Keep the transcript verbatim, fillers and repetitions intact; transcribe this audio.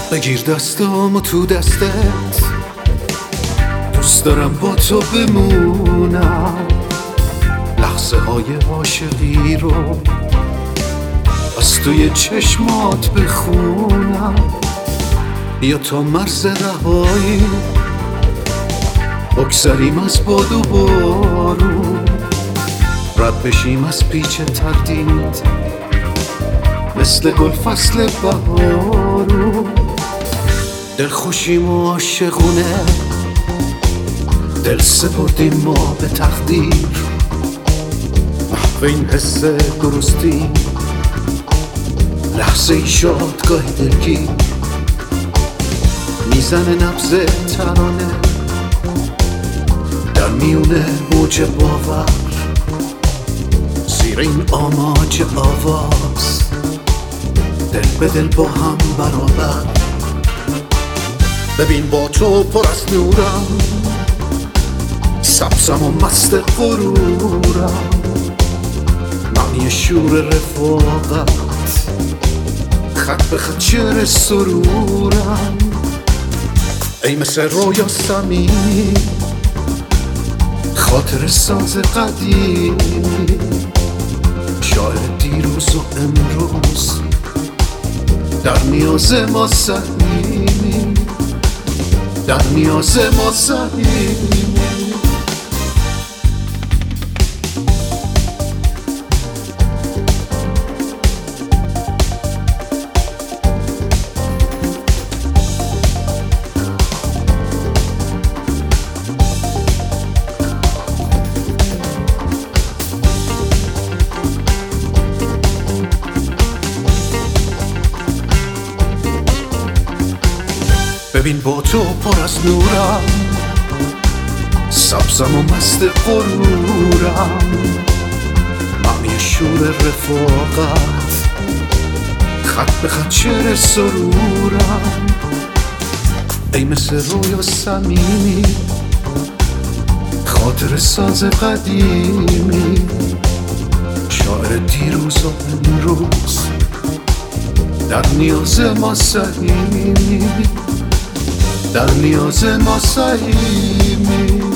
بگیر دستامو تو دستت، دوست دارم با تو بمونم، لحظه های عاشقی رو از توی چشمات بخونم. بیا تا مرز رهایی بگذریم از باد و بارون، رد بشیم از پیچ تردید مثل گل فصل بهارون. دلخوشیم و عاشقونه، دل سپردیم ما به تقدیر، محو این حس درستی لحظه ای شادگاه دلگیر. میزنه نبض ترانه در میونه موج باور، زیر این آماج آواز دل به دل با هم برابر. ببین با تو پر از نورم، سبزم و مست غرورم، معنی شور رفاقت خط به خط شعر سرورم. ای مثل رویا صمیمی خاطر ساز قدیمی، شاعر دیروز و امروز در نیاز ما سهیمی، در نیاز ما سهیمی. ببین با تو پر از نورم، سبزم و مست غرورم، معنی شور رفاقت خط به خط شعر سرورم. ای مثل رویا صمیمی خاطر ساز قدیمی، شاعر دیروز و امروز در نیاز ما سهیمی، در نیاز ما سهیمی.